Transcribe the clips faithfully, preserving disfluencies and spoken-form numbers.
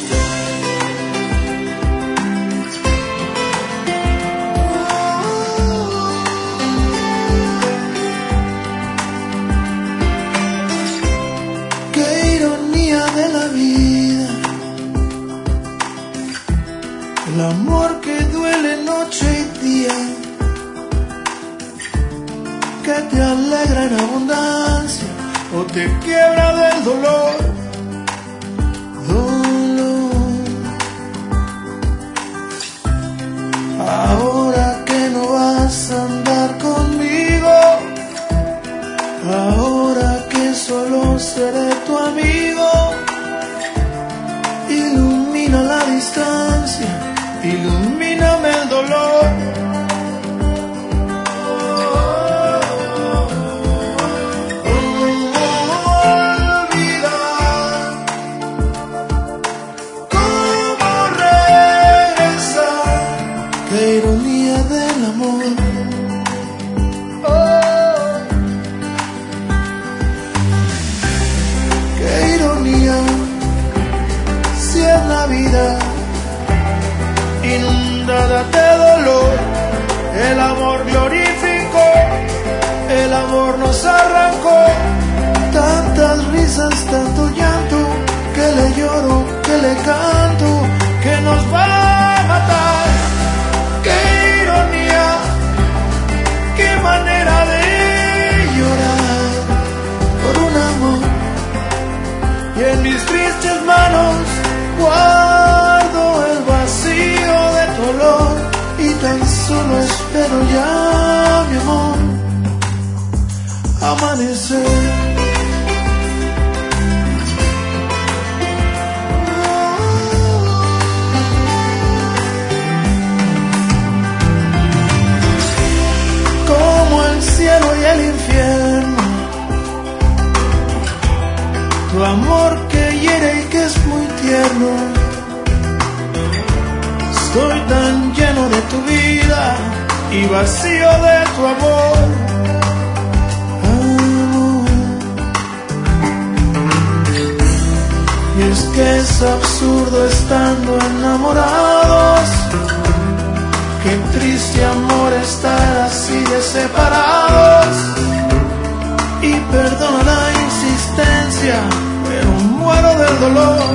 Qué ironía de la vida, el amor que duele noche y día, que te alegra en abundancia o te quiebra del dolor, dolor. Ahora que no vas a andar conmigo, ahora que solo seré tu amigo, ilumina la distancia, ilumíname el dolor. Qué ironía del amor. Oh. Qué ironía si es la vida inundada de dolor. El amor glorificó, el amor nos arrancó. Tantas risas, tanto llanto, que le lloro, que le canto, que nos va a matar. Qué ironía, qué manera de llorar por un amor. Y en mis tristes manos guardo el vacío de tu olor, y tan solo espero ya, mi amor, amanecer. Y el infierno, tu amor que hiere y que es muy tierno. Estoy tan lleno de tu vida y vacío de tu amor, amor. Y es que es absurdo estando enamorados, qué triste amor estar así de separados. Y perdona la insistencia, pero muero del dolor.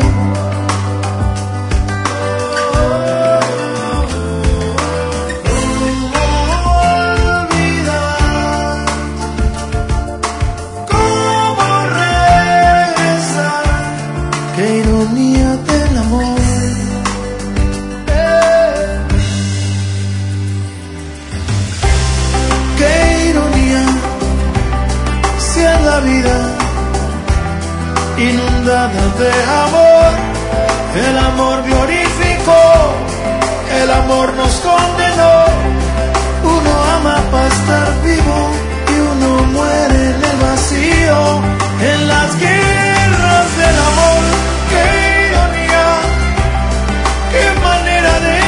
Olvidar, cómo regresar, qué ironía del amor. La vida inundada de amor, el amor glorificó, el amor nos condenó. Uno ama para estar vivo y uno muere en el vacío, en las guerras del amor. Qué ironía, qué manera de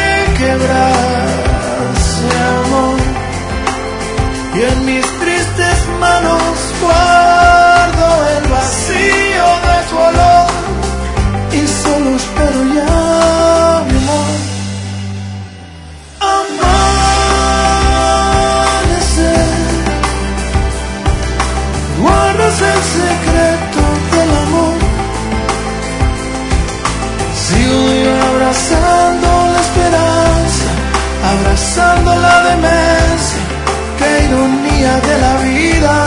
quebrarse, amor. Y en mis tristes manos guardo el vacío de tu olor, y solo espero ya, mi amor, amanecer. Guardas el secreto del amor, sigo yo abrazando la esperanza, abrazando la demencia. Qué ironía de la vida,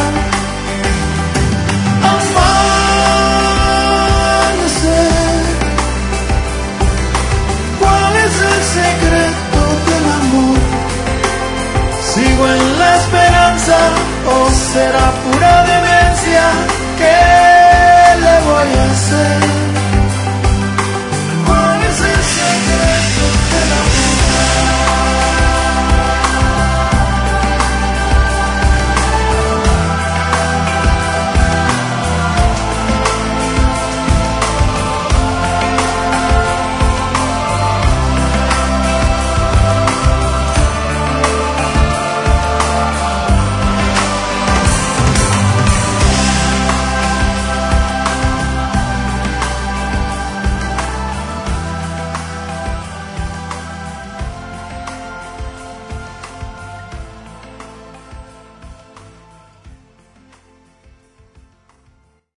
amanecer. ¿Cuál es el secreto del amor? ¿Sigo en la esperanza o será pura demencia? ¿Qué le voy a hacer?